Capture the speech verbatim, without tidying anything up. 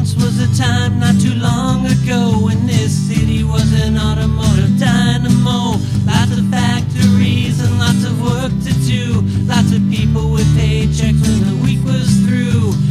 Once was a time not too long ago when this city was an automotive dynamo. Lots of factories and lots of work to do. Lots of people with paychecks when the week was through.